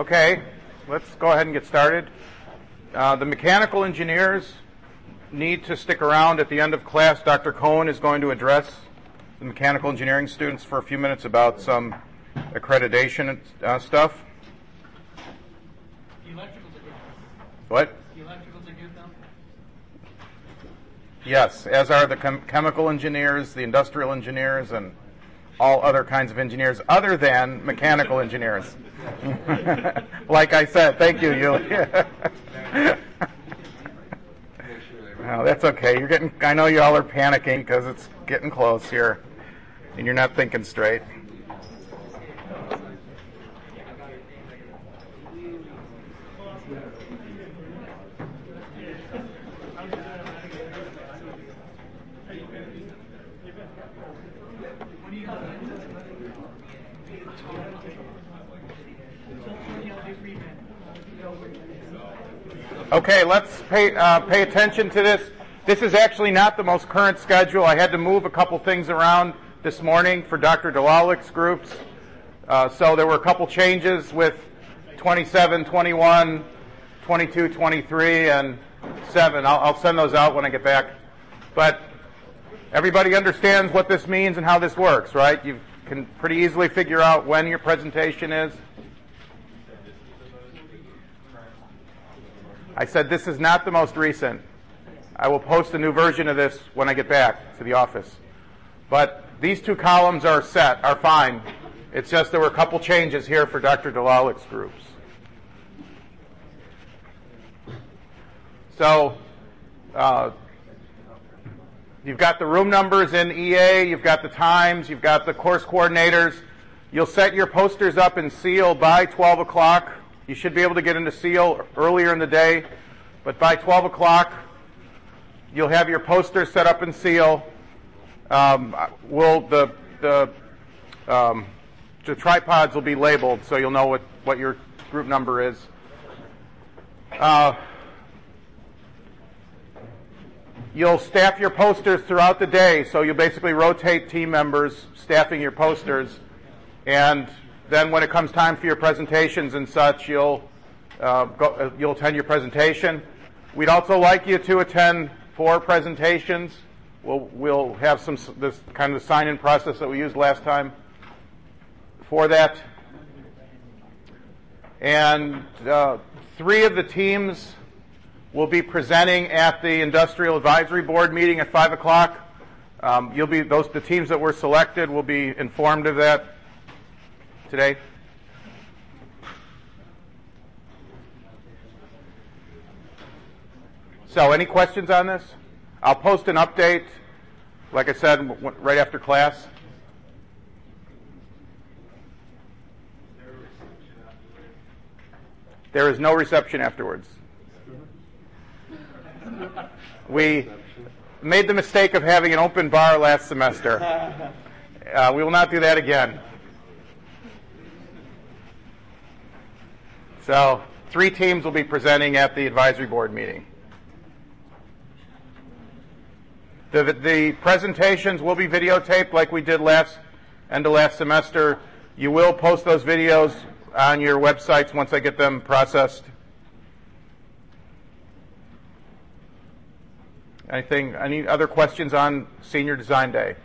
Okay, let's go ahead and get started. The mechanical engineers need to stick around at the end of class. Dr. Cohen is going to address the mechanical engineering students for a few minutes about some accreditation stuff. The electricals are good. What? The electricals are good, though? Yes, as are the chemical engineers, the industrial engineers, and all other kinds of engineers other than mechanical engineers. Like I said, thank you, Yulia. No, that's okay. I know you all are panicking because it's getting close here, and you're not thinking straight. Okay, let's pay attention to this. This is actually not the most current schedule. I had to move a couple things around this morning for Dr. Delalik's groups. So there were a couple changes with 27, 21, 22, 23, and 7. I'll send those out when I get back. But everybody understands what this means and how this works, right? You can pretty easily figure out when your presentation is. I said this is not the most recent. I will post a new version of this when I get back to the office. But these two columns are fine. It's just there were a couple changes here for Dr. Delalik's groups. So you've got the room numbers in EA, you've got the times, you've got the course coordinators. You'll set your posters up in SEAL by 12 o'clock. You should be able to get into SEAL earlier in the day, but by 12 o'clock, you'll have your posters set up in SEAL. The tripods will be labeled, so you'll know what your group number is. You'll staff your posters throughout the day, so you'll basically rotate team members staffing your posters, and then when it comes time for your presentations and such, you'll attend your presentation. We'd also like you to attend 4 presentations. We'll have this kind of sign-in process that we used last time for that. And 3 of the teams will be presenting at the Industrial Advisory Board meeting at 5 o'clock. The teams that were selected will be informed of that today. So any questions on this? I'll post an update, like I said, right after class. There is no reception afterwards. We made the mistake of having an open bar last semester. We will not do that again. So 3 teams will be presenting at the advisory board meeting. The presentations will be videotaped like we did end of last semester. You will post those videos on your websites once I get them processed. Any other questions on Senior Design Day?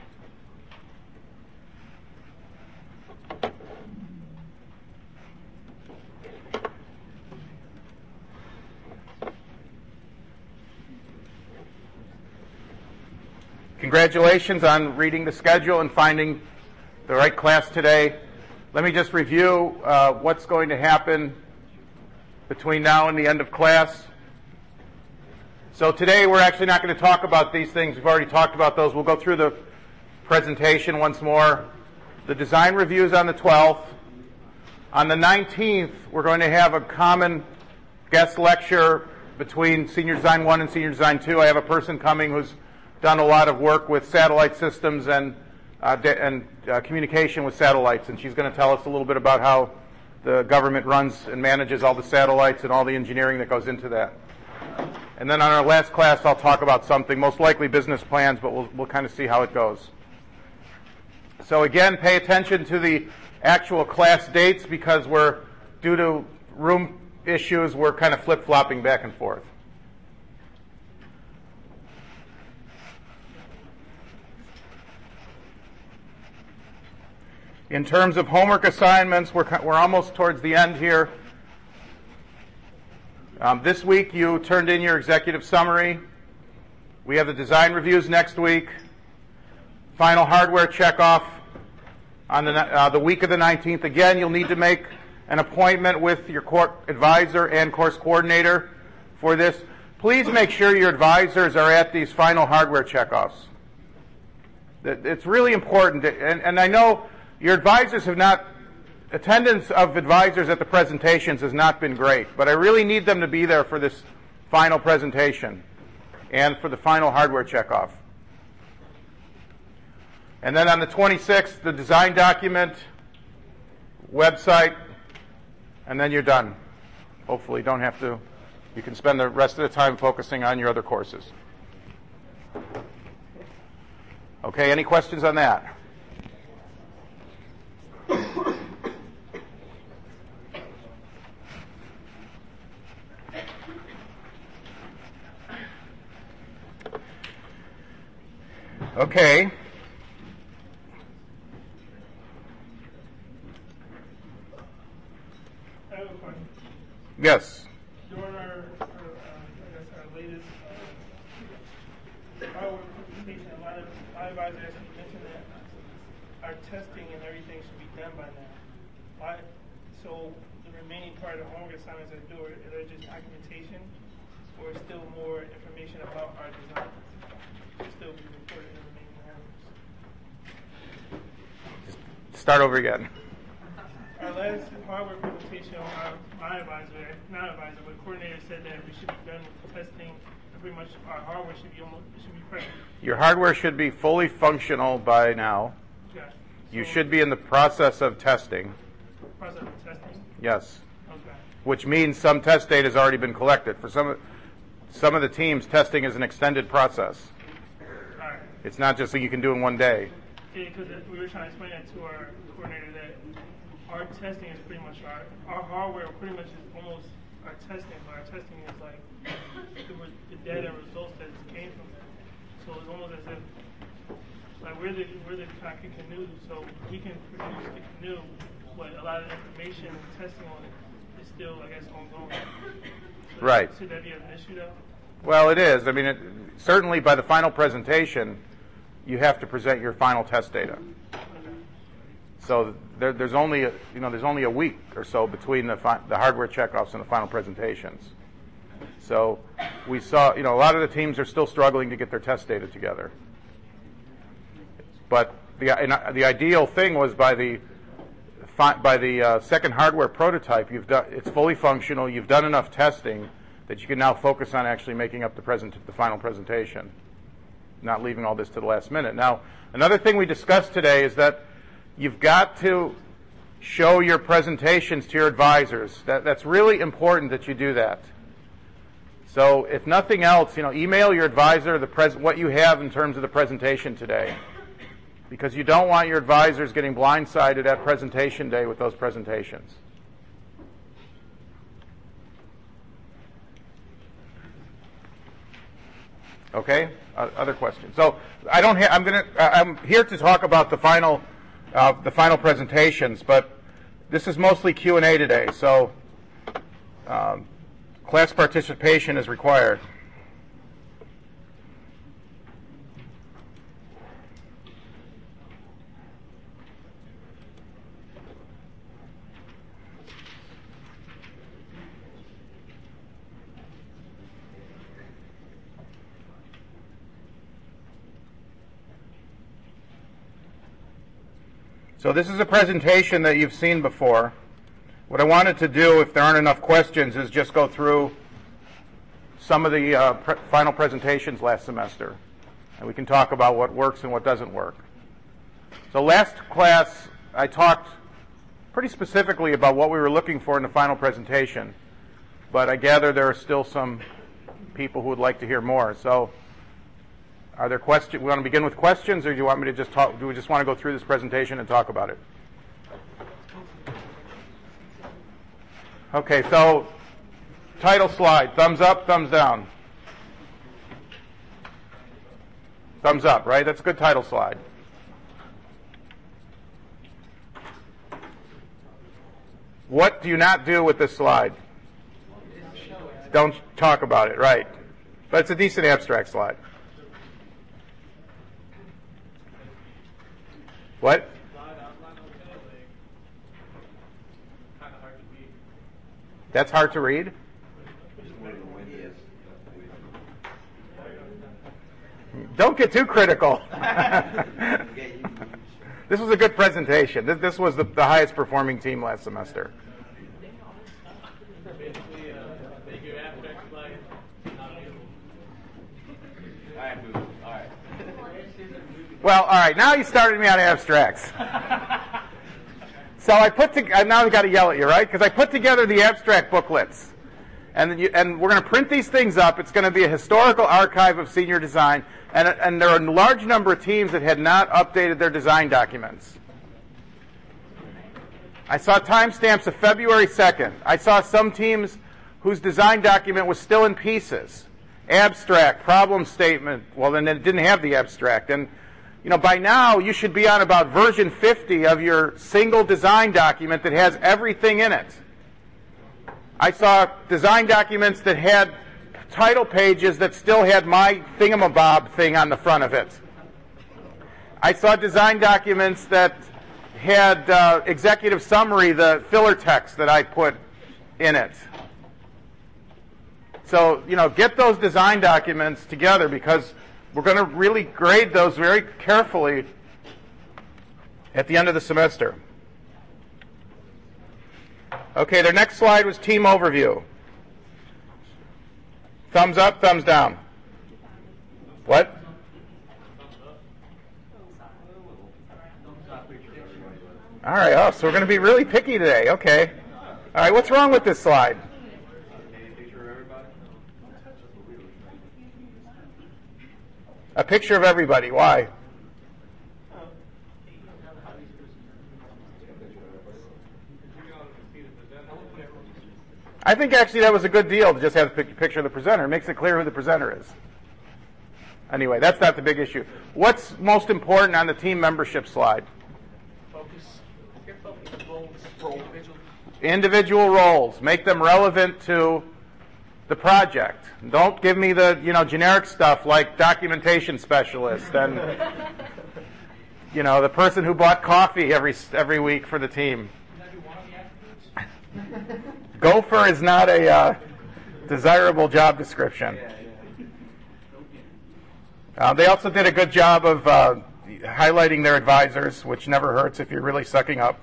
Congratulations on reading the schedule and finding the right class today. Let me just review what's going to happen between now and the end of class. So today we're actually not going to talk about these things. We've already talked about those. We'll go through the presentation once more. The design review is on the 12th. On the 19th, we're going to have a common guest lecture between Senior Design 1 and Senior Design 2. I have a person coming who's done a lot of work with satellite systems and communication with satellites, and she's going to tell us a little bit about how the government runs and manages all the satellites and all the engineering that goes into that. And then on our last class, I'll talk about something, most likely business plans, but we'll kind of see how it goes. So again, pay attention to the actual class dates because we're due to room issues, we're kind of flip-flopping back and forth. In terms of homework assignments, we're almost towards the end here. This week you turned in your executive summary. We have the design reviews next week. Final hardware checkoff on the week of the 19th. Again, you'll need to make an appointment with your court advisor and course coordinator for this. Please make sure your advisors are at these final hardware checkoffs. It's really important, and I know your advisors have not, attendance of advisors at the presentations has not been great, but I really need them to be there for this final presentation and for the final hardware checkoff. And then on the 26th, the design document, website, and then you're done. Hopefully you can spend the rest of the time focusing on your other courses. Okay, any questions on that? Okay. I have a question. Yes. During our latest PowerPoint presentation, a lot of my advisors actually mentioned that our testing and everything should be done by now. So the remaining part of the homework assignments are due, are they just documentation, or still more information about our design? Still be reported in the remaining homeworks. Start over again. Our last hardware presentation, my advisor, not advisor, but coordinator said that we should be done with the testing, and pretty much our hardware should be present. Your hardware should be fully functional by now. Okay. You should be in the process of testing. Process of testing? Yes. Okay. Which means some test data has already been collected. For some of the teams, testing is an extended process. All right. It's not just something you can do in one day. Yeah, because we were trying to explain that to our coordinator that our testing is pretty much our hardware pretty much is almost our testing, but our testing is like the data and results that came from that. So it's almost as if like we're the cockpit canoe, so we can produce the canoe, but a lot of information and testing on it is still, I guess, ongoing. So Right. Should that be an issue though? Well, it is. I mean, certainly by the final presentation, you have to present your final test data. Okay. So there's only a week or so between the hardware checkoffs and the final presentations. So we saw, a lot of the teams are still struggling to get their test data together. But the ideal thing was by the second hardware prototype, it's fully functional. You've done enough testing that you can now focus on actually making up the final presentation, not leaving all this to the last minute. Now, another thing we discussed today is that you've got to show your presentations to your advisors. That's really important that you do that. So if nothing else, email your advisor what you have in terms of the presentation today, because you don't want your advisors getting blindsided at presentation day with those presentations. Okay? Other questions? So I'm here to talk about the final presentations, but this is mostly Q&A today, so class participation is required. So this is a presentation that you've seen before. What I wanted to do, if there aren't enough questions, is just go through some of the final presentations last semester. And we can talk about what works and what doesn't work. So last class, I talked pretty specifically about what we were looking for in the final presentation. But I gather there are still some people who would like to hear more. So are there questions? We want to begin with questions, or do you want me to just talk? Do we just want to go through this presentation and talk about it? Okay, so title slide. Thumbs up, thumbs down. Thumbs up, right? That's a good title slide. What do you not do with this slide? Don't talk about it, right? But it's a decent abstract slide. What? That's hard to read? Don't get too critical. This was a good presentation. This was the highest performing team last semester. Well, all right. Now you started me on abstracts. So now I've got to yell at you, right? Because I put together the abstract booklets. And we're going to print these things up. It's going to be a historical archive of senior design. And there are a large number of teams that had not updated their design documents. I saw timestamps of February 2nd. I saw some teams whose design document was still in pieces. Abstract, problem statement. Well, then it didn't have the abstract. And by now, you should be on about version 50 of your single design document that has everything in it. I saw design documents that had title pages that still had my thingamabob thing on the front of it. I saw design documents that had executive summary, the filler text that I put in it. So, get those design documents together because we're going to really grade those very carefully at the end of the semester. Okay, their next slide was team overview. Thumbs up, thumbs down. What? All right, so we're going to be really picky today. Okay. All right, what's wrong with this slide? A picture of everybody. Why? I think actually that was a good deal to just have a picture of the presenter. It makes it clear who the presenter is. Anyway, that's not the big issue. What's most important on the team membership slide? Individual roles. Make them relevant to the project. Don't give me the generic stuff like documentation specialist and the person who bought coffee every week for the team. Gopher is not a desirable job description. They also did a good job of highlighting their advisors, which never hurts if you're really sucking up.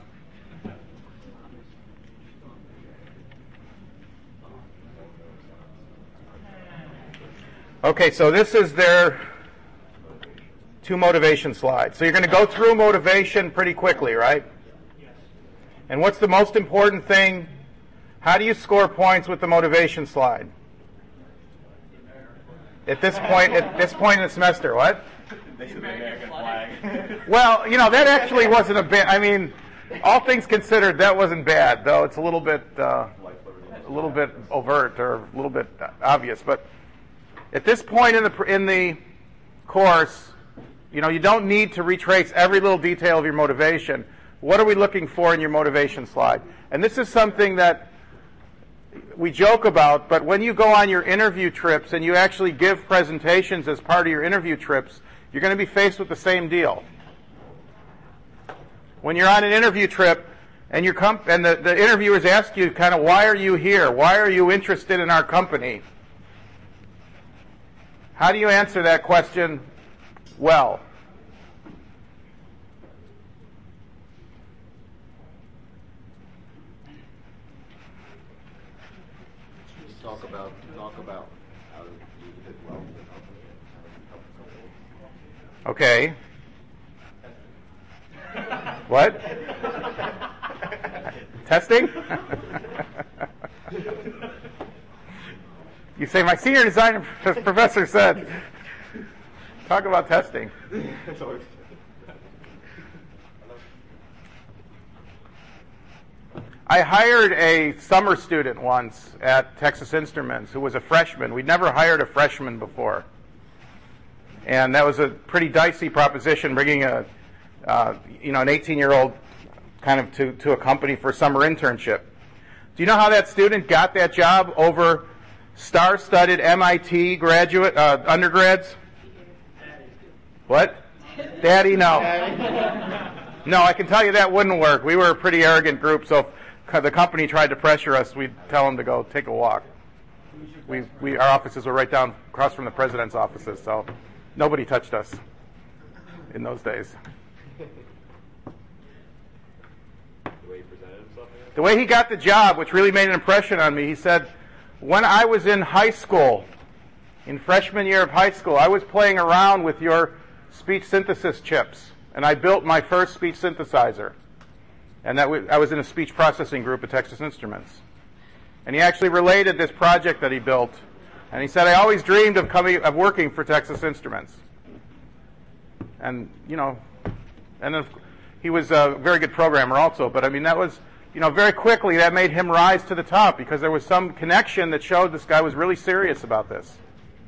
Okay, so this is their 2 motivation slides. So you're going to go through motivation pretty quickly, right? Yes. And what's the most important thing? How do you score points with the motivation slide? At this point in the semester, what? They should American flag. Well, that actually wasn't a bad. I mean, all things considered, that wasn't bad, though it's a little bit overt or a little bit obvious. But at this point in the course, you don't need to retrace every little detail of your motivation. What are we looking for in your motivation slide? And this is something that we joke about, but when you go on your interview trips and you actually give presentations as part of your interview trips, you're going to be faced with the same deal. When you're on an interview trip and the interviewers ask you kind of, why are you here? Why are you interested in our company? How do you answer that question well? Talk about how to fit well. Okay. What? Testing? You say, my senior design professor said, talk about testing. I hired a summer student once at Texas Instruments who was a freshman. We'd never hired a freshman before. And that was a pretty dicey proposition, bringing an 18-year-old kind of to a company for a summer internship. Do you know how that student got that job over star-studded MIT undergrads? What? Daddy, no. No, I can tell you that wouldn't work. We were a pretty arrogant group, so if the company tried to pressure us, we'd tell them to go take a walk. Our offices were right down across from the president's offices, so nobody touched us in those days. The way he got the job, which really made an impression on me, he said, when I was in high school, in freshman year of high school, I was playing around with your speech synthesis chips, and I built my first speech synthesizer. And I was in a speech processing group at Texas Instruments. And he actually related this project that he built, and he said, I always dreamed of working for Texas Instruments. And, he was a very good programmer also, but that was, very quickly that made him rise to the top because there was some connection that showed this guy was really serious about this.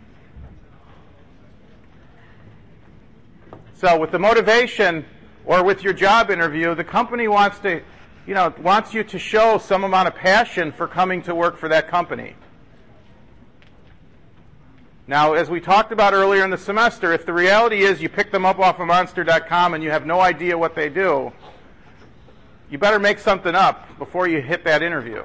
So with the motivation or with your job interview, the company wants you to show some amount of passion for coming to work for that company. Now, as we talked about earlier in the semester, if the reality is you pick them up off of Monster.com and you have no idea what they do, you better make something up before you hit that interview.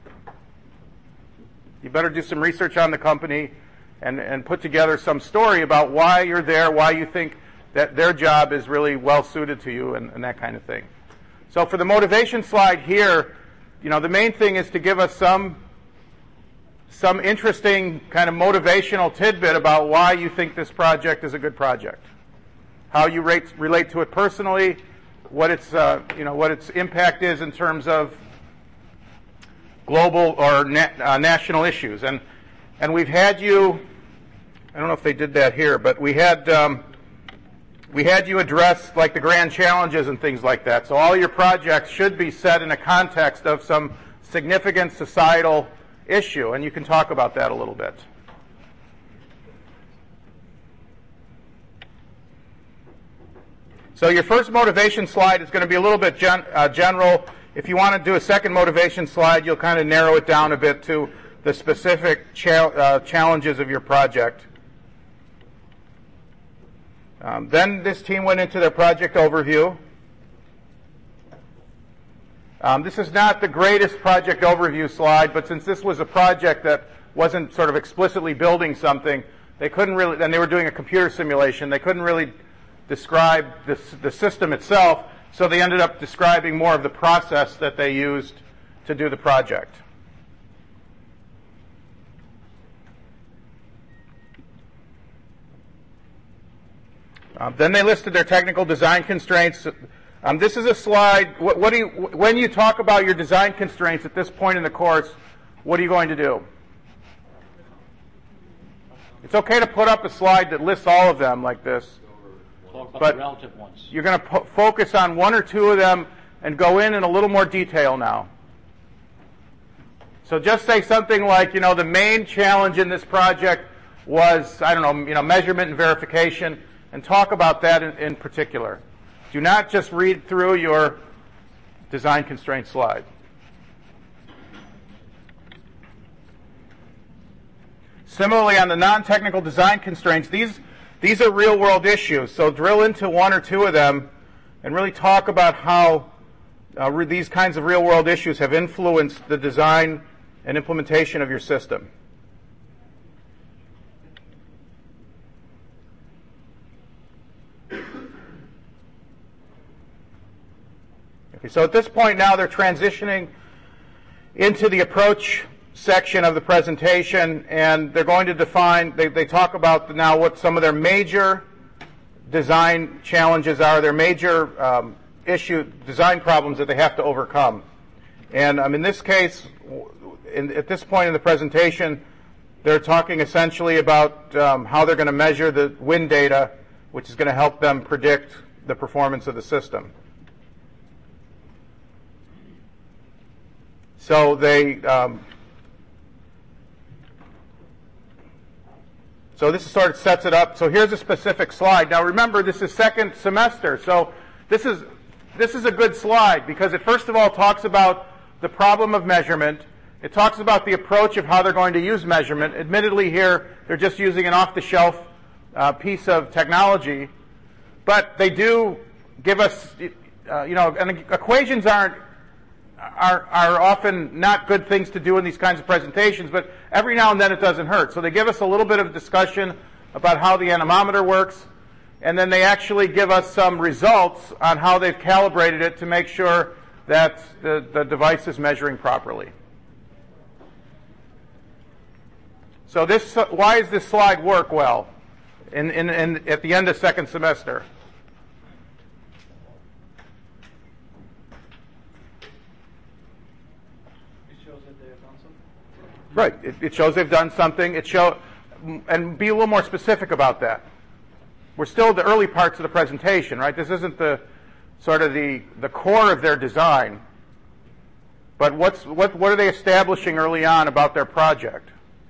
You better do some research on the company and put together some story about why you're there, why you think that their job is really well suited to you and that kind of thing. So for the motivation slide here, the main thing is to give us some interesting kind of motivational tidbit about why you think this project is a good project, how you relate to it personally, what its impact is in terms of global or national issues. And we've had you, I don't know if they did that here, but we had you address like the grand challenges and things like that. So all your projects should be set in a context of some significant societal issue, and you can talk about that a little bit. So your first motivation slide is going to be a little bit general. If you want to do a second motivation slide, you'll kind of narrow it down a bit to the specific challenges of your project. Then this team went into their project overview. This is not the greatest project overview slide, but since this was a project that wasn't sort of explicitly building something, they couldn't really, and they were doing a computer simulation, they couldn't really describe the system itself, so they ended up describing more of the process that they used to do the project. Then they listed their technical design constraints. This is a slide. When you talk about your design constraints at this point in the course, what are you going to do? It's okay to put up a slide that lists all of them like this, but the relative ones. You're going to focus on one or two of them and go in a little more detail now. So just say something like, the main challenge in this project was, measurement and verification, and talk about that in particular. Do not just read through your design constraint slide. Similarly, on the non-technical design constraints, these are real-world issues. So drill into one or two of them and really talk about how these kinds of real-world issues have influenced the design and implementation of your system. Okay, so at this point now they're transitioning into the approach section of the presentation, and they're going to define, they talk about now what some of their major design challenges are, their major design problems that they have to overcome. And in this case, at this point in the presentation, they're talking essentially about how they're going to measure the wind data, which is going to help them predict the performance of the system. So they, so this sort of sets it up. So here's a specific slide. Now remember, this is second semester, so this is a good slide because it first of all talks about the problem of measurement. It talks about the approach of how they're going to use measurement. Admittedly here, they're just using an off-the-shelf piece of technology, but they do give us, and equations are often not good things to do in these kinds of presentations, but every now and then it doesn't hurt. So they give us a little bit of discussion about how the anemometer works, and then they actually give us some results on how they've calibrated it to make sure that the device is measuring properly. So why does this slide work well at the end of second semester? Right. It shows they've done something. And be a little more specific about that. We're still at the early parts of the presentation, right? This isn't the core of their design. But what are they establishing early on about their project?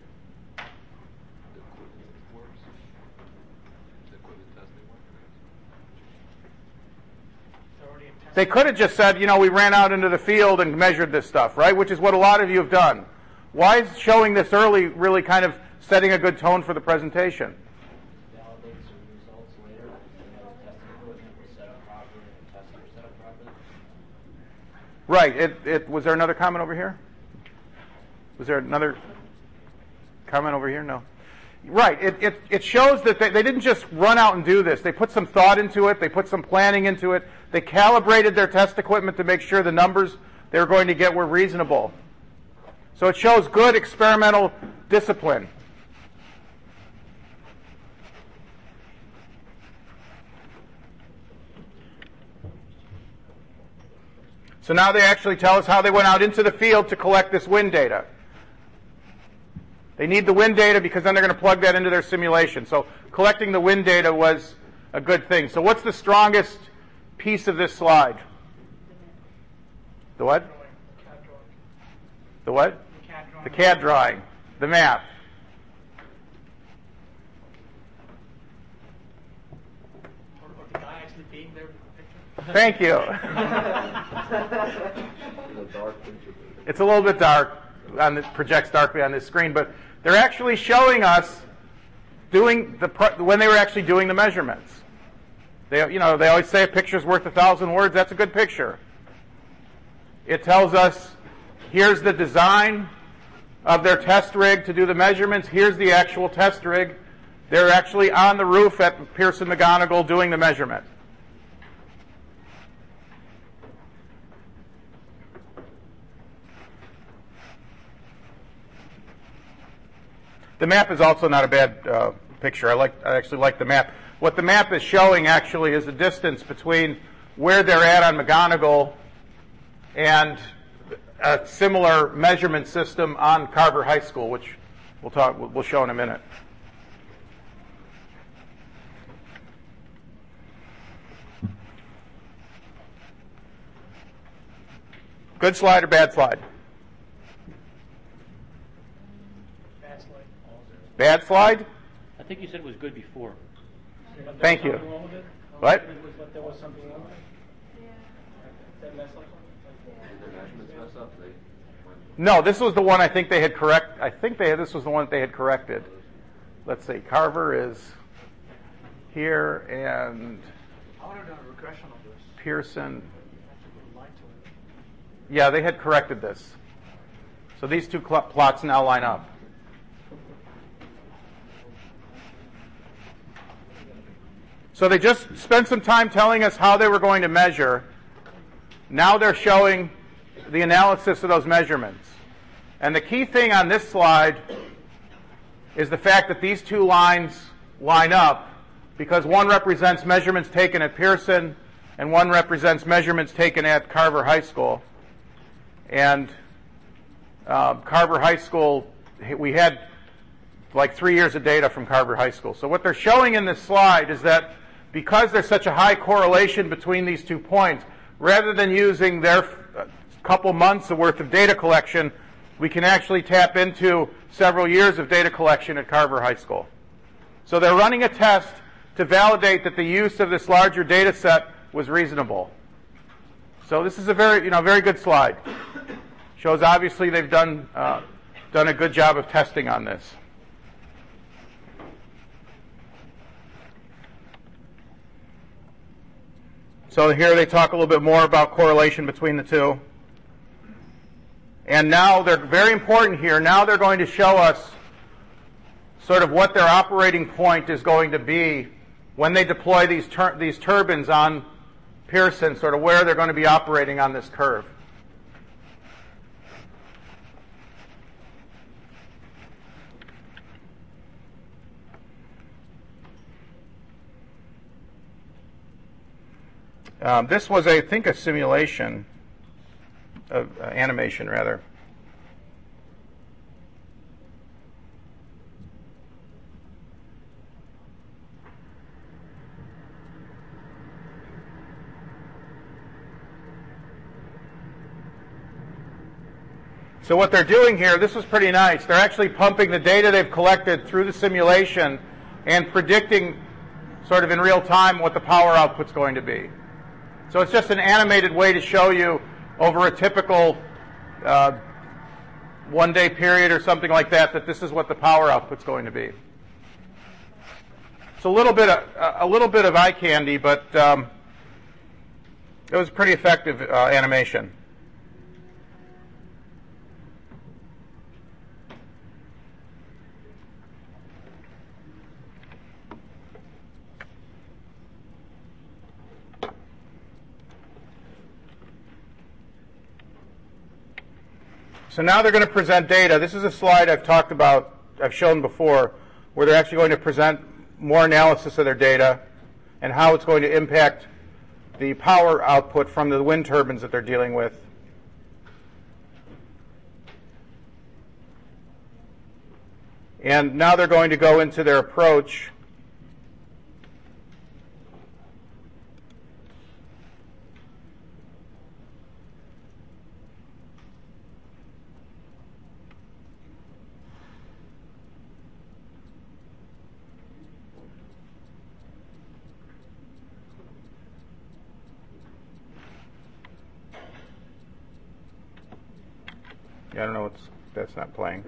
They could have just said, we ran out into the field and measured this stuff, right? Which is what a lot of you have done. Why is showing this early really kind of setting a good tone for the presentation? Validates the results later. The testing equipment was set up properly and the tests were set up properly. Right. Was there another comment over here? Was there another comment over here? No. Right. It shows that they didn't just run out and do this. They put some thought into it. They put some planning into it. They calibrated their test equipment to make sure the numbers they were going to get were reasonable. So it shows good experimental discipline. So now they actually tell us how they went out into the field to collect this wind data. They need the wind data because then they're going to plug that into their simulation. So collecting the wind data was a good thing. So what's the strongest piece of this slide? The what? The what? The CAD drawing. The map. Or the guy actually being there with the picture. Thank you. It's a little bit dark. Projects darkly on this screen, but they're actually showing us when they were actually doing the measurements. They always say a picture's worth 1,000 words. That's a good picture. It tells us here's the design of their test rig to do the measurements. Here's the actual test rig. They're actually on the roof at Pearson-McGonigal doing the measurement. The map is also not a bad picture. I actually like the map. What the map is showing actually is the distance between where they're at on McGonigal and a similar measurement system on Carver High School, which we'll show in a minute. Good slide or bad slide? Bad slide. Bad slide? I think you said it was good before. Thank you. What? There was something wrong with it? That messed up something? No, this was the one I think they had this was the one that they had corrected. Let's see. Carver is here and I would have done a regression of this. Pearson. Lied to it. Yeah, they had corrected this. So these two plots now line up. So they just spent some time telling us how they were going to measure. Now they're showing the analysis of those measurements. And the key thing on this slide is the fact that these two lines line up because one represents measurements taken at Pearson and one represents measurements taken at Carver High School. And Carver High School, we had like 3 years of data from Carver High School. So what they're showing in this slide is that because there's such a high correlation between these 2 points, rather than using their couple months worth of data collection, we can actually tap into several years of data collection at Carver High School. So they're running a test to validate that the use of this larger data set was reasonable. So this is a very good slide. Shows obviously they've done a good job of testing on this. So here they talk a little bit more about correlation between the two. And now they're very important here. Now they're going to show us sort of what their operating point is going to be when they deploy these turbines on Pearson, sort of where they're going to be operating on this curve. This was, I think, a simulation of animation, rather. So what they're doing here, this is pretty nice. They're actually pumping the data they've collected through the simulation and predicting sort of in real time what the power output's going to be. So it's just an animated way to show you over a typical one-day period or something like that, that this is what the power output's going to be. It's a little bit of eye candy, but it was pretty effective animation. So now they're going to present data. This is a slide I've shown before, where they're actually going to present more analysis of their data and how it's going to impact the power output from the wind turbines that they're dealing with. And now they're going to go into their approach. I don't know that's not playing.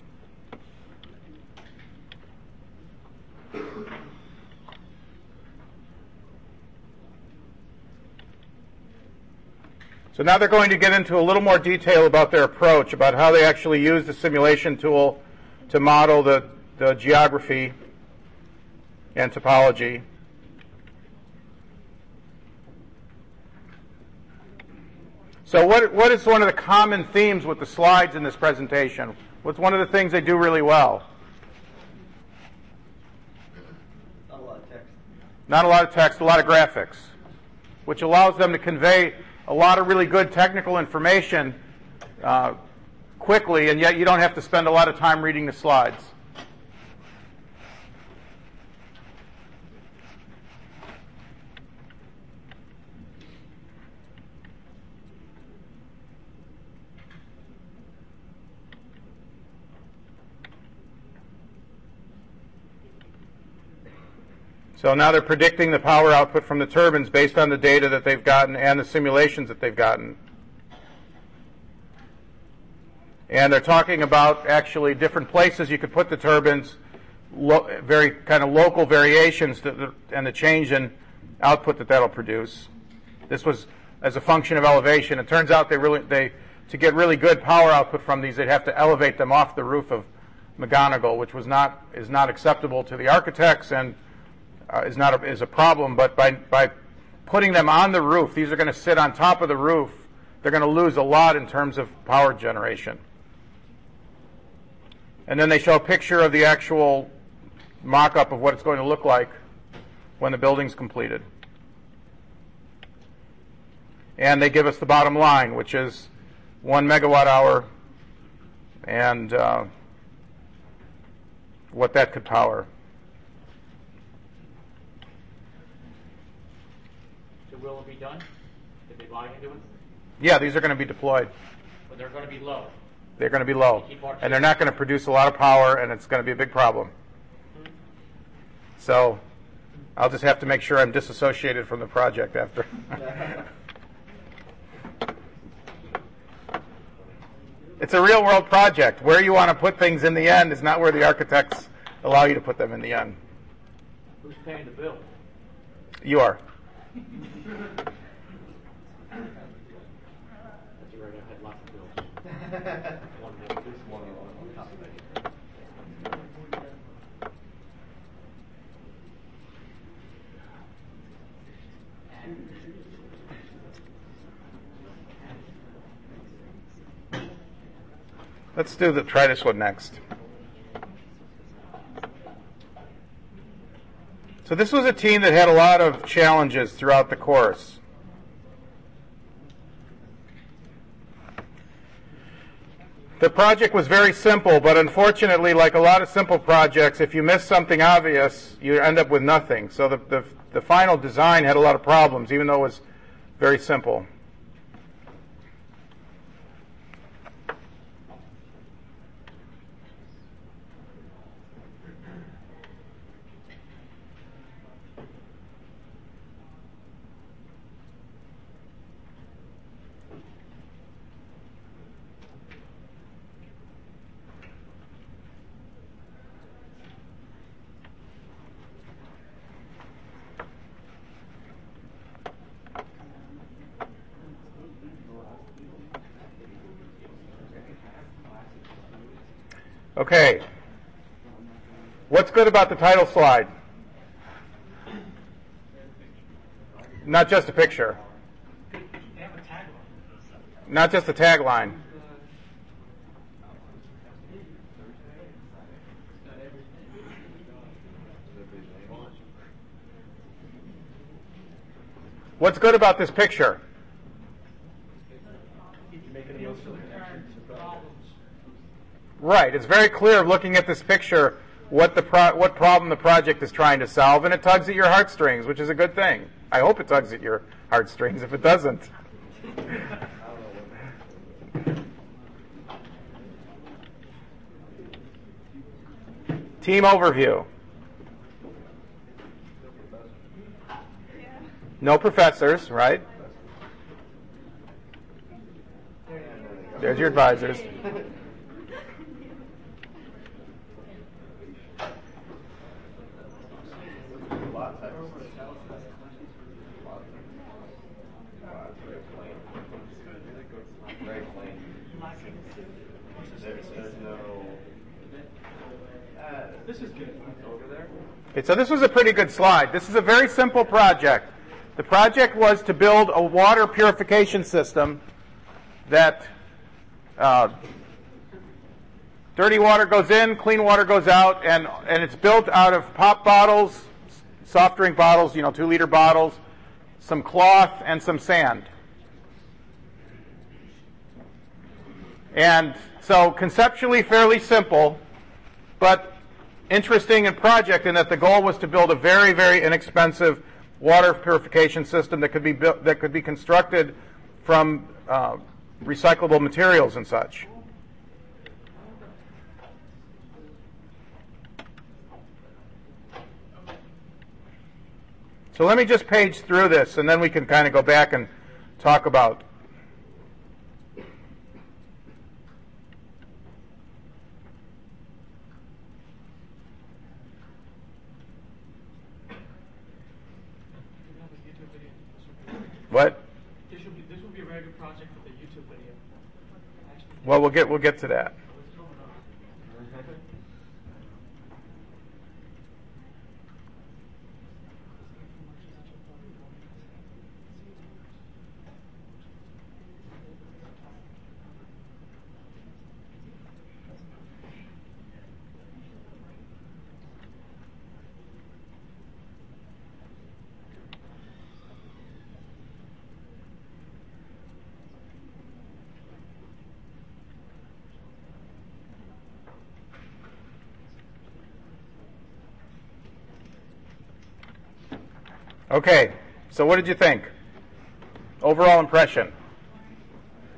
So now they're going to get into a little more detail about their approach, about how they actually use the simulation tool to model the geography and topology. So what is one of the common themes with the slides in this presentation? What's one of the things they do really well? Not a lot of text. Not a lot of text, a lot of graphics, which allows them to convey a lot of really good technical information quickly, and yet you don't have to spend a lot of time reading the slides. So now they're predicting the power output from the turbines based on the data that they've gotten and the simulations that they've gotten. And they're talking about actually different places you could put the turbines, very kind of local variations and the change in output that'll produce. This was as a function of elevation. It turns out to get really good power output from these, they'd have to elevate them off the roof of McGonigal, which is not acceptable to the architects and is a problem. But by putting them on the roof, these are going to sit on top of the roof. They're going to lose a lot in terms of power generation. And then they show a picture of the actual mock-up of what it's going to look like when the building's completed. And they give us the bottom line, which is 1 megawatt hour and what that could power. So will it be done? Did they buy into it? Yeah, these are going to be deployed. But they're going to be low. They're going to be low. And they're not going to produce a lot of power, and it's going to be a big problem. So I'll just have to make sure I'm disassociated from the project after. It's a real-world project. Where you want to put things in the end is not where the architects allow you to put them in the end. Who's paying the bill? You are. That's right, I've had lots of bills. One bill. Let's try this one next. So this was a team that had a lot of challenges throughout the course. The project was very simple, but unfortunately, like a lot of simple projects, if you miss something obvious, you end up with nothing. So the final design had a lot of problems, even though it was very simple. Okay. What's good about the title slide? Not just a picture. Not just a tagline. What's good about this picture? Right. It's very clear looking at this picture what problem the project is trying to solve, and it tugs at your heartstrings, which is a good thing. I hope it tugs at your heartstrings. If it doesn't. Team overview. No professors, right? There's your advisors. This is good. Over there. Okay, so this was a pretty good slide. This is a very simple project. The project was to build a water purification system that dirty water goes in, clean water goes out, and it's built out of pop bottles, soft drink bottles, 2-liter bottles, some cloth, and some sand. And so conceptually fairly simple, but interesting in project in that the goal was to build a very, very inexpensive water purification system that could be constructed from recyclable materials and such. So let me just page through this, and then we can kind of go back and talk about. What? This would be a very good project for the YouTube video. Well, we'll get to that. Okay, so what did you think? Overall impression?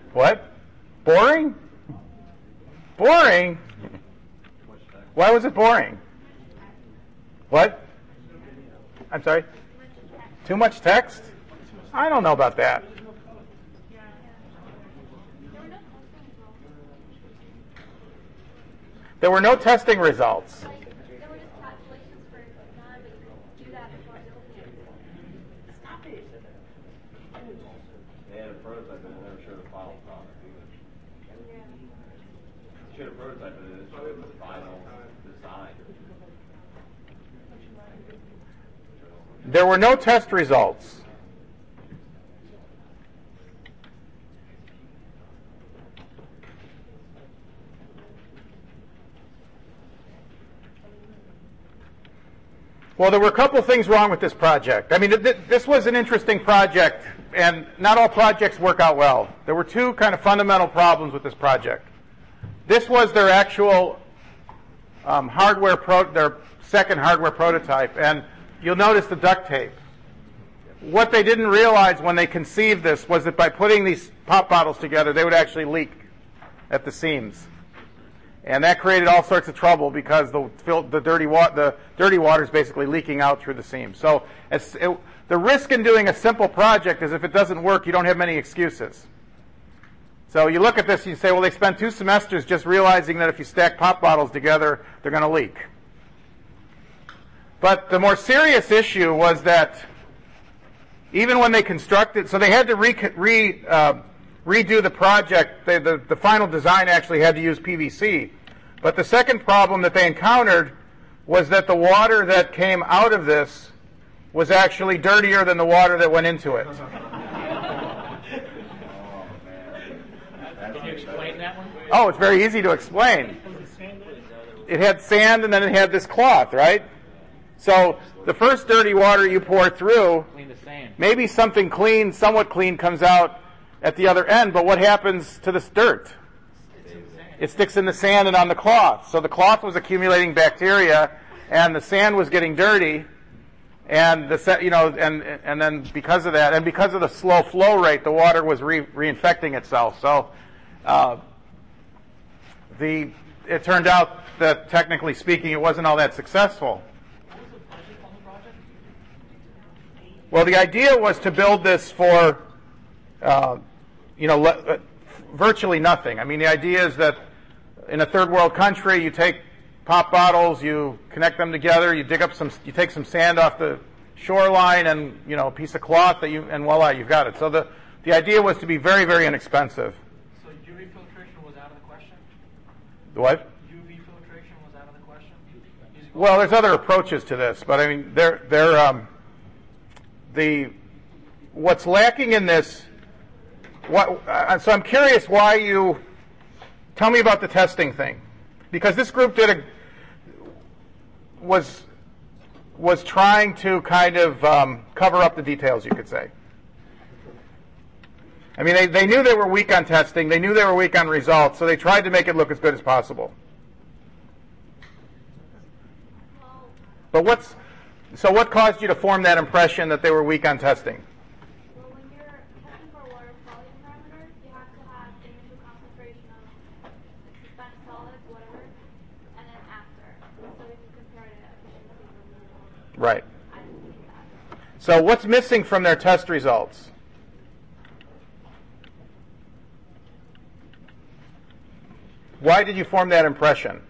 What? Boring? Boring? Why was it boring? What? I'm sorry? Too much text? I don't know about that. There were no testing results. There were just calculations for none, but you could do that before building it. Stop it. They had a prototype and they never showed a final product either. Yeah. They showed a prototype and they didn't show the final design. There were no test results. Well, there were a couple things wrong with this project. I mean, this was an interesting project, and not all projects work out well. There were two kind of fundamental problems with this project. This was their actual their second hardware prototype, and you'll notice the duct tape. What they didn't realize when they conceived this was that by putting these pop bottles together, they would actually leak at the seams. And that created all sorts of trouble because the dirty water is basically leaking out through the seams. So the risk in doing a simple project is if it doesn't work, you don't have many excuses. So you look at this and you say, well, they spent 2 semesters just realizing that if you stack pop bottles together, they're going to leak. But the more serious issue was that even when they constructed, so they had to redo the project. The final design actually had to use PVC. But the second problem that they encountered was that the water that came out of this was actually dirtier than the water that went into it. Can you explain that one? Oh, it's very easy to explain. It had sand and then it had this cloth, right? So the first dirty water you pour through, Clean the sand. maybe something clean, somewhat clean comes out at the other end, but what happens to this dirt? It sticks in the sand and on the cloth. So the cloth was accumulating bacteria, and the sand was getting dirty, and and then because of that, and because of the slow flow rate, the water was reinfecting itself. So it turned out that technically speaking, it wasn't all that successful. What was the budget on the project? Well, the idea was to build this for virtually nothing. I mean, the idea is that in a third world country, you take pop bottles, you connect them together, you take some sand off the shoreline, and a piece of cloth and voila, you've got it. So the idea was to be very, very inexpensive. So UV filtration was out of the question? What? UV filtration was out of the question? Well, there's other approaches to this, but I mean, what's lacking in this. So I'm curious why you tell me about the testing thing, because this group was trying to kind of cover up the details, you could say. I mean, they knew they were weak on testing, they knew they were weak on results, so they tried to make it look as good as possible. But what caused you to form that impression that they were weak on testing? Well, when you're testing for water quality parameters, you have to have the initial concentration of suspended solids, whatever, and then after. So if you compare it to efficiency, Right. I didn't see that. So what's missing from their test results? Why did you form that impression?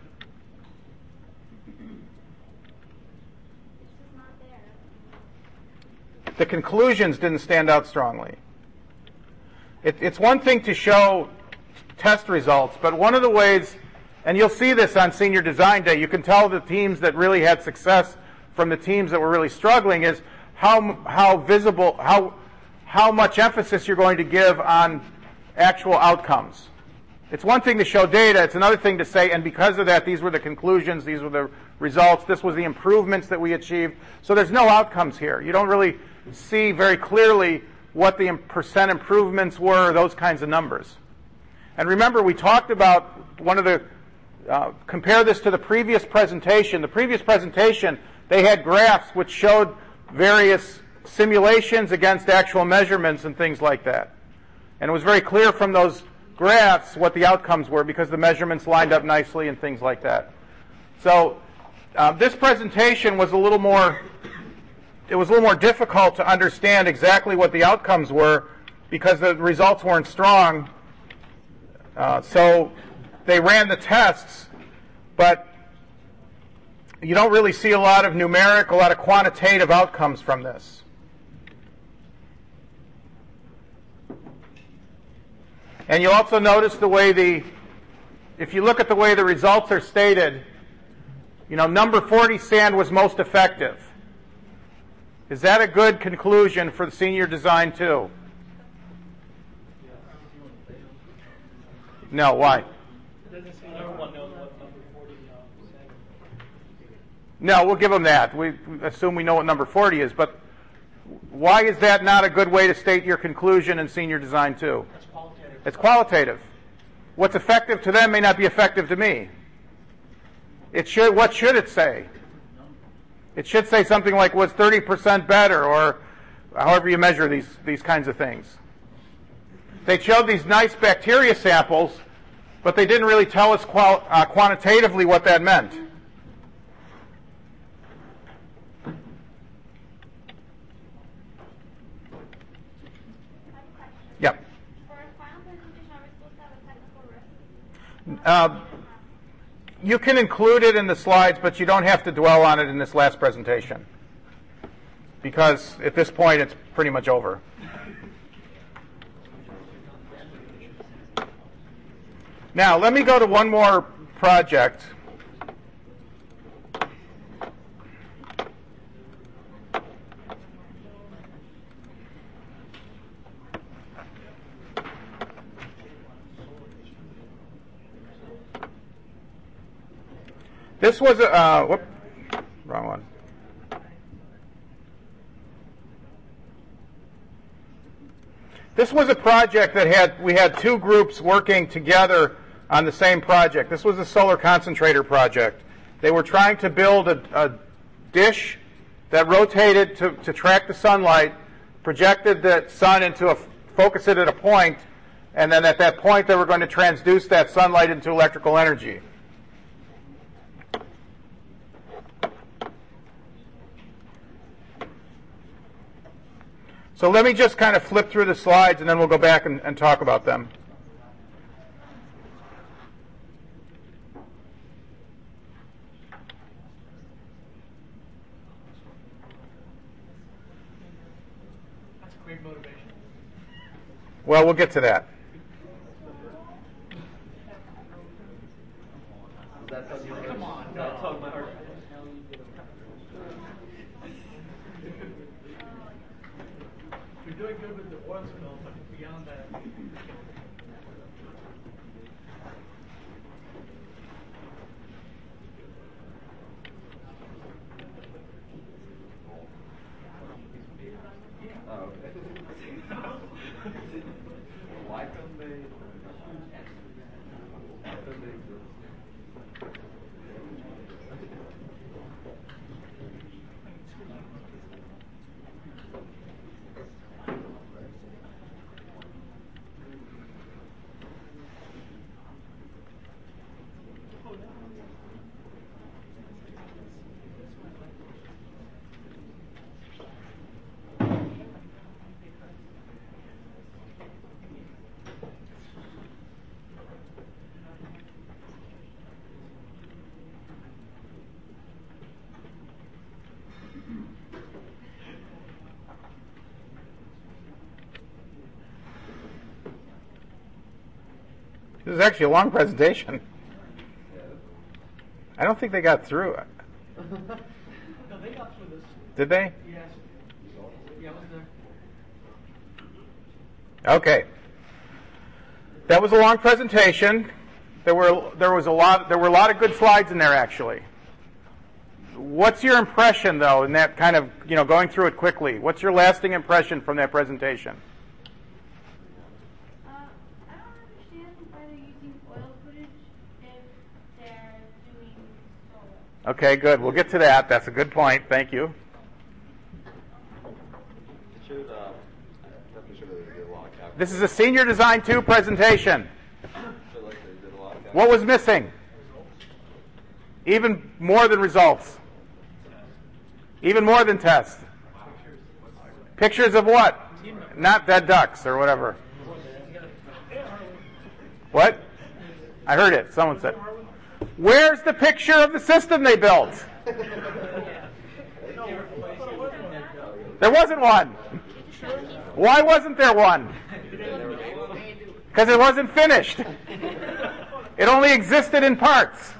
It's just not there. The conclusions didn't stand out strongly. It's one thing to show test results, but one of the ways, and you'll see this on Senior Design Day, you can tell the teams that really had success from the teams that were really struggling is how visible, how much emphasis you're going to give on actual outcomes. It's one thing to show data, it's another thing to say, and because of that, these were the conclusions, these were the results, this was the improvements that we achieved. So there's no outcomes here. You don't really see very clearly what the percent improvements were, those kinds of numbers. And remember, we talked about compare this to the previous presentation. The previous presentation, they had graphs which showed various simulations against actual measurements and things like that. And it was very clear from those graphs what the outcomes were because the measurements lined up nicely and things like that. So this presentation was a little more difficult to understand exactly what the outcomes were because the results weren't strong. So they ran the tests, but you don't really see a lot of numeric, a lot of quantitative outcomes from this. And you'll also notice if you look at the way the results are stated, number 40 sand was most effective. Is that a good conclusion for the senior design 2? No, why? Everyone knows what number 40 is. No, we'll give them that. We assume we know what number 40 is, but why is that not a good way to state your conclusion in senior design 2? That's qualitative. It's qualitative. What's effective to them may not be effective to me. What should it say? It should say something like was 30% better, or however you measure these kinds of things. They showed these nice bacteria samples, but they didn't really tell us quantitatively what that meant. Yep. For a final presentation, are we supposed to have a technical risk? You can include it in the slides, but you don't have to dwell on it in this last presentation, because at this point it's pretty much over. Now, let me go to one more project. This was wrong one. This was a project that we had two groups working together on the same project. This was a solar concentrator project. They were trying to build a dish that rotated to track the sunlight, projected the sun focus it at a point, and then at that point they were going to transduce that sunlight into electrical energy. So let me just kind of flip through the slides, and then we'll go back and talk about them. That's great motivation. Well, we'll get to that. Come on, that's how my heart. You're doing good with the oil spill, but beyond that. Oh, okay. Why couldn't they exist? This is actually a long presentation. I don't think they got through it. No, they got through this. Did they? Yes. Yeah, I was there. Okay. That was a long presentation. There were a lot of good slides in there, actually. What's your impression, though, in that kind of, going through it quickly? What's your lasting impression from that presentation? I don't understand why they're using oil footage if they're doing solar. Okay, good. We'll get to that. That's a good point. Thank you. It should definitely should have did a lot of calculation. This is a Senior Design 2 presentation. What was missing? Even more than results. Even more than tests. Pictures of what? Not dead ducks or whatever. What? I heard it. Someone said. Where's the picture of the system they built? There wasn't one. Why wasn't there one? Because it wasn't finished. It only existed in parts.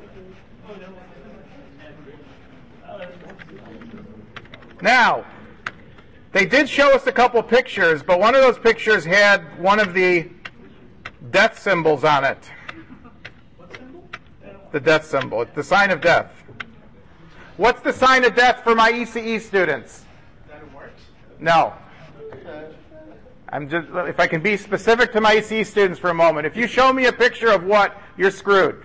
Now, they did show us a couple pictures, but one of those pictures had one of the death symbols on it. What symbol? The death symbol. It's the sign of death. What's the sign of death for my ECE students? That it works? No. If I can be specific to my ECE students for a moment. If you show me a picture of what, you're screwed.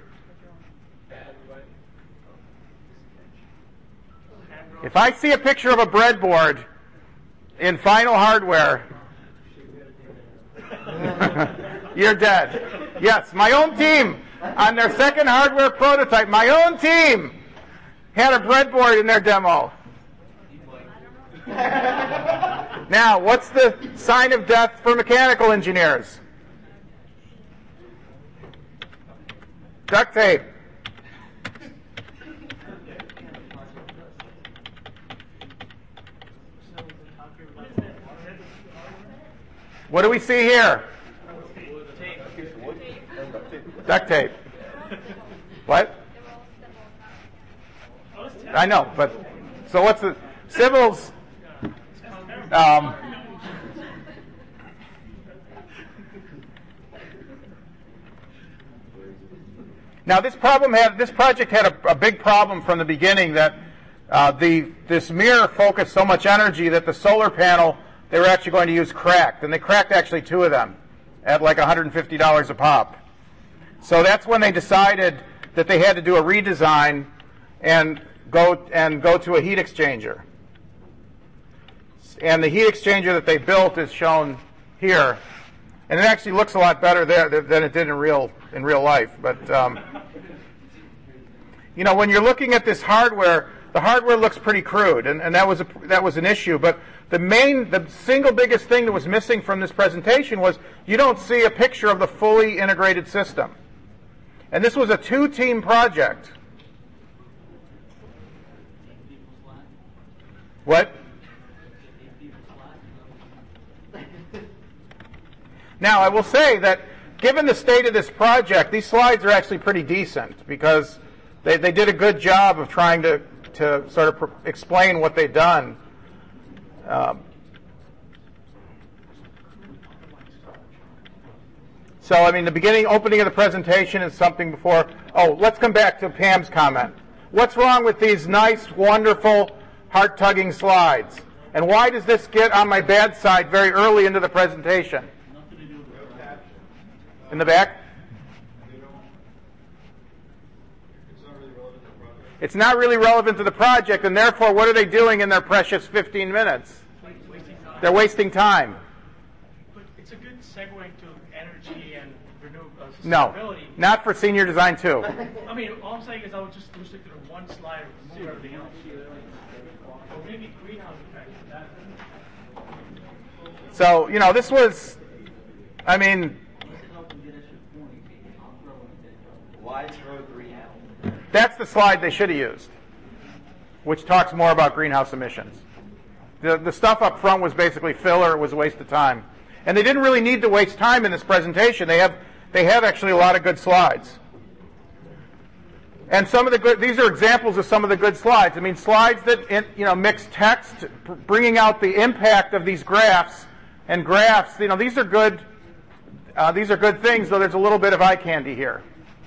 If I see a picture of a breadboard in Final Hardware, you're dead. Yes, my own team, on their second hardware prototype, my own team had a breadboard in their demo. Now, what's the sign of death for mechanical engineers? Duct tape. What do we see here? Duct tape. What? I know, but so what's the civils? Now this project had a big problem from the beginning that this mirror focused so much energy that the solar panel they were actually going to use cracked, and they cracked actually 2 of them at like $150 a pop. So that's when they decided that they had to do a redesign and go to a heat exchanger. And the heat exchanger that they built is shown here, and it actually looks a lot better there than it did in real life. But when you're looking at this hardware, the hardware looks pretty crude, and that was an issue. But the single biggest thing that was missing from this presentation was you don't see a picture of the fully integrated system. And this was a 2-team project. What? Now, I will say that given the state of this project, these slides are actually pretty decent because they did a good job of trying to sort of explain what they've done. So, I mean, the opening of the presentation is something before. Oh, let's come back to Pam's comment. What's wrong with these nice, wonderful, heart-tugging slides? And why does this get on my bad side very early into the presentation? In the back? It's not really relevant to the project, and therefore, what are they doing in their precious 15 minutes? They're wasting time. But it's a good segue to energy and renewable sustainability. No, not for Senior Design 2. I mean, all I'm saying is I would just restrict it to one slide and remove everything else. Or maybe greenhouse effect. So, this was, I mean, Why throw 3 out? that's the slide they should have used, which talks more about greenhouse emissions. The stuff up front was basically filler. It was a waste of time. And they didn't really need to waste time in this presentation. They have actually a lot of good slides. And these are examples of some of the good slides. I mean, slides that, mix text, bringing out the impact of these graphs. And graphs, these are good things, though there's a little bit of eye candy here.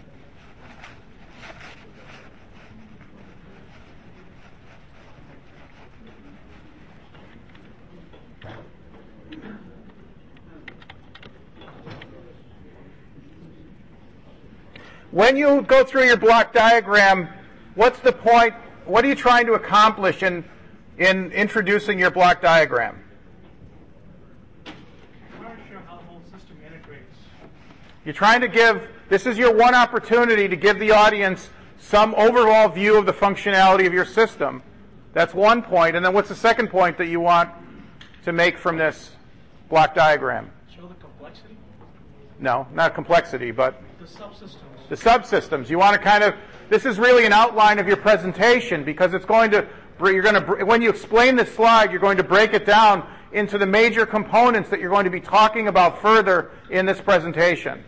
When you go through your block diagram, what's the point? What are you trying to accomplish in introducing your block diagram? I'm not sure how the whole system integrates. You're trying to give This is your one opportunity to give the audience some overall view of the functionality of your system. That's one point. And then what's the second point that you want to make from this block diagram? Show the complexity. No, not complexity, but The subsystems. the subsystems. You want to kind of, this is really an outline of your presentation because it's going to, when you explain this slide, you're going to break it down into the major components that you're going to be talking about further in this presentation.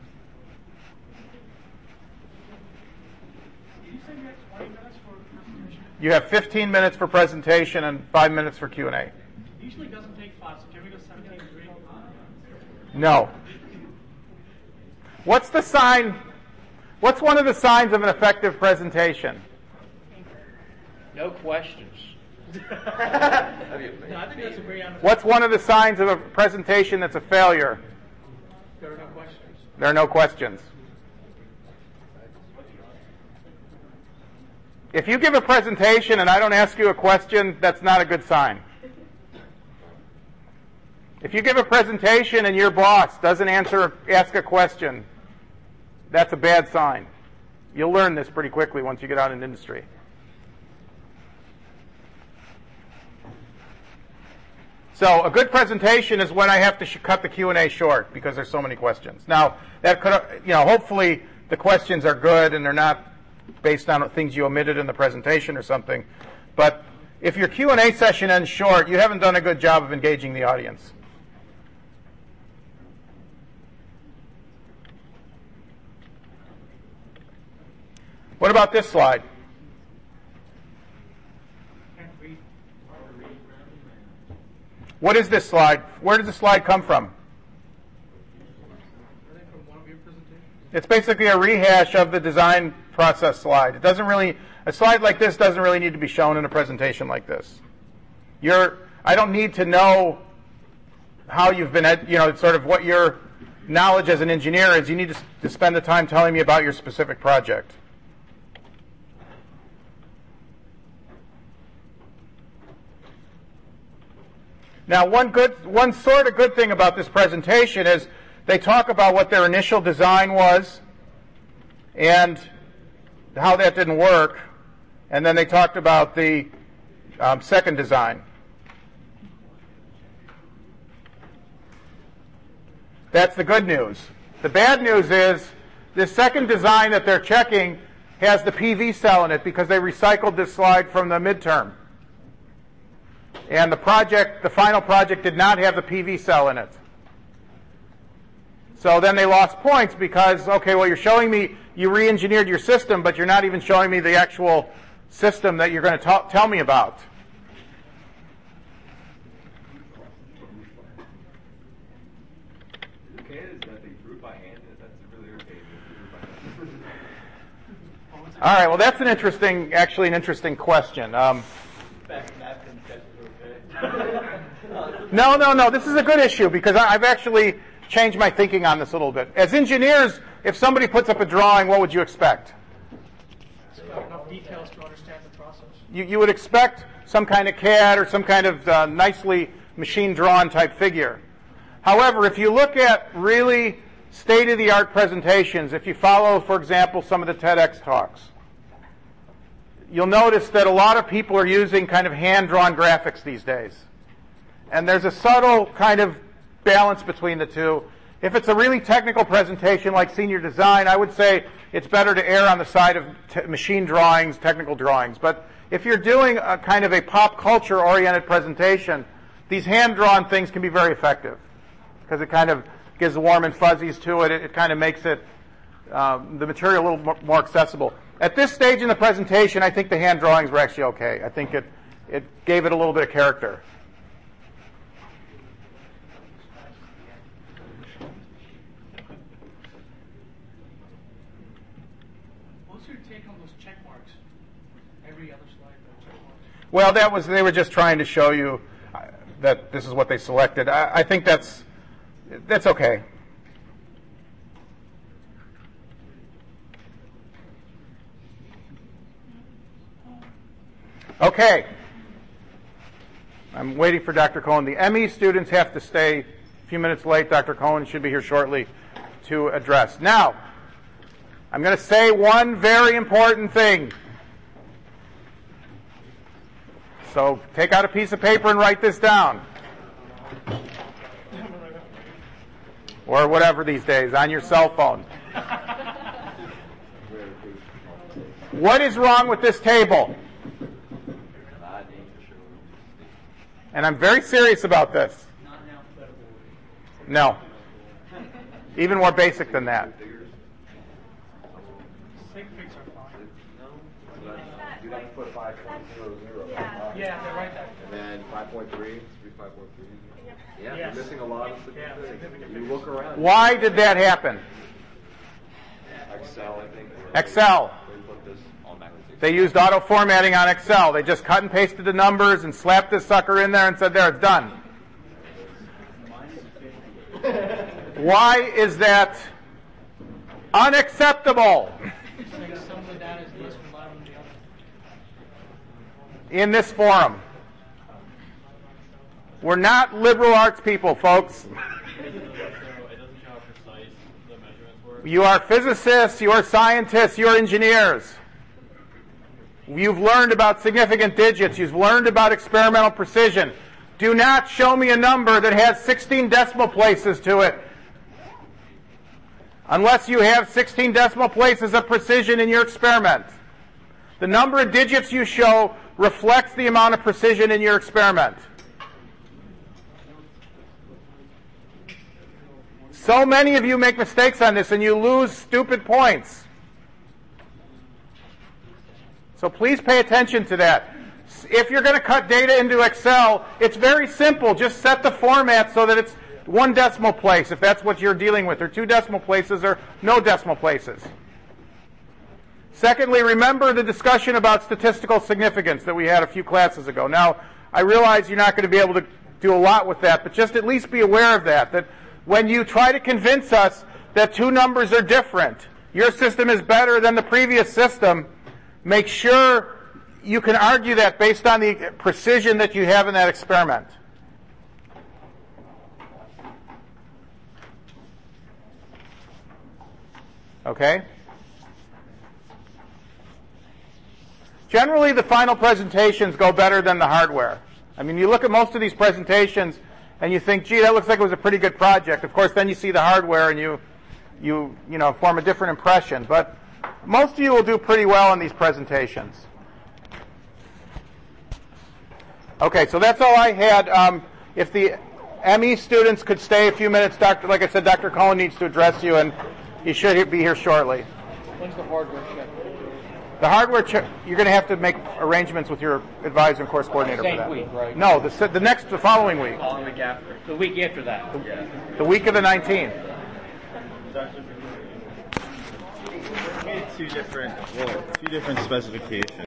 Did you say you had 20 minutes for presentation? You have 15 minutes for presentation and 5 minutes for Q&A. It usually doesn't take 5, so can we go 17 to 3? No. What's the sign? What's one of the signs of an effective presentation? No questions. No, I think that's a very honest. What's one of the signs of a presentation that's a failure? There are no questions. There are no questions. If you give a presentation and I don't ask you a question, that's not a good sign. If you give a presentation and your boss doesn't ask a question, that's a bad sign. You'll learn this pretty quickly once you get out in industry. So a good presentation is when I have to cut the Q&A short because there's so many questions. Now, that could, hopefully the questions are good and they're not based on things you omitted in the presentation or something. But if your Q&A session ends short, you haven't done a good job of engaging the audience. What about this slide? What is this slide? Where does the slide come from? I think from one of your presentations. It's basically a rehash of the design process slide. It doesn't really, a slide like this doesn't really need to be shown in a presentation like this. I don't need to know how you've been, sort of what your knowledge as an engineer is. You need to spend the time telling me about your specific project. Now, one sort of good thing about this presentation is they talk about what their initial design was and how that didn't work, and then they talked about the second design. That's the good news. The bad news is this second design that they're checking has the PV cell in it because they recycled this slide from the midterm. And the final project did not have the PV cell in it. So then they lost points because, okay, well, you're showing me you re-engineered your system, but you're not even showing me the actual system that you're going to tell me about. Is it okay that they drew by hand? That's really okay. All right, well, that's an interesting question. No. This is a good issue because I've actually changed my thinking on this a little bit. As engineers, if somebody puts up a drawing, what would you expect? Enough details to understand the process. You would expect some kind of CAD or some kind of nicely machine-drawn type figure. However, if you look at really state-of-the-art presentations, if you follow, for example, some of the TEDx talks, you'll notice that a lot of people are using kind of hand-drawn graphics these days. And there's a subtle kind of balance between the two. If it's a really technical presentation like senior design, I would say it's better to err on the side of machine drawings, technical drawings. But if you're doing a kind of a pop culture-oriented presentation, these hand-drawn things can be very effective because it kind of gives warm and fuzzies to it. It kind of makes it the material a little more accessible. At this stage in the presentation, I think the hand drawings were actually okay. I think it gave it a little bit of character. What's your take on those check marks? Every other slide, check marks. Well, they were just trying to show you that this is what they selected. I think that's okay. Okay. I'm waiting for Dr. Cohen. The ME students have to stay a few minutes late. Dr. Cohen should be here shortly to address. Now, I'm going to say one very important thing. So take out a piece of paper and write this down. Or whatever these days, on your cell phone. What is wrong with this table? And I'm very serious about this. No. Even more basic than that. Sig figs are fine. You'd have to put 5.00. Yeah, they're right there. And then 5.3, 5.3. Yeah, Yes. you're missing a lot of Yeah, things. significant You look around. Why did that happen? Excel, I think. Excel. They put this automatically. They used auto formatting on Excel. They just cut and pasted the numbers and slapped this sucker in there and said, there, it's done. Why is that unacceptable Some of the data is less reliable than the other. in this forum? We're not liberal arts people, folks. You are physicists, you are scientists, you are engineers. You've learned about significant digits. You've learned about experimental precision. Do not show me a number that has 16 decimal places to it. Unless you have 16 decimal places of precision in your experiment. The number of digits you show reflects the amount of precision in your experiment. So many of you make mistakes on this and you lose stupid points. So please pay attention to that. If you're going to cut data into Excel, it's very simple. Just set the format so that it's 1 decimal place, if that's what you're dealing with, or 2 decimal places, or no decimal places. Secondly, remember the discussion about statistical significance that we had a few classes ago. Now, I realize you're not going to be able to do a lot with that, but just at least be aware of that when you try to convince us that 2 numbers are different, your system is better than the previous system, make sure you can argue that based on the precision that you have in that experiment. Okay? Generally, the final presentations go better than the hardware. I mean, you look at most of these presentations and you think, gee, that looks like it was a pretty good project. Of course, then you see the hardware and you form a different impression. But most of you will do pretty well in these presentations. Okay, so that's all I had. If the ME students could stay a few minutes, like I said, Dr. Cohen needs to address you, and he should be here shortly. When's the hardware check? The hardware check, you're going to have to make arrangements with your advisor and course coordinator for that. Same week, right? No, the following week. Following week after. The week after that. The week of the 19th. Two different specifications.